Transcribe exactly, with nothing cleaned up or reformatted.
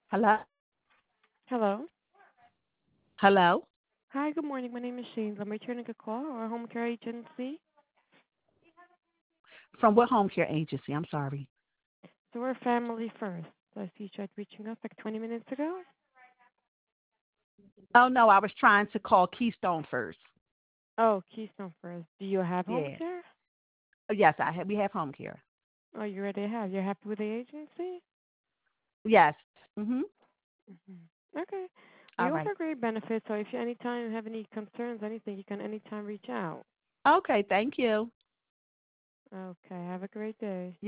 Hello? Hello. Hello? Hi, good morning. My name is Shane. I'm returning a call or a home care agency. From what home care agency? I'm sorry. So we're family first. So I see you tried reaching us like twenty minutes ago. Oh, no, I was trying to call Keystone first. Oh, Keystone First. Do you have home Yeah. care? Yes, I have. We have home care. Oh, you already have. You're happy with the agency? Yes. Mhm. hmm Okay. We All right. offer great benefits, so if you anytime have any concerns, anything, you can anytime reach out. Okay, thank you. Okay. Have a great day.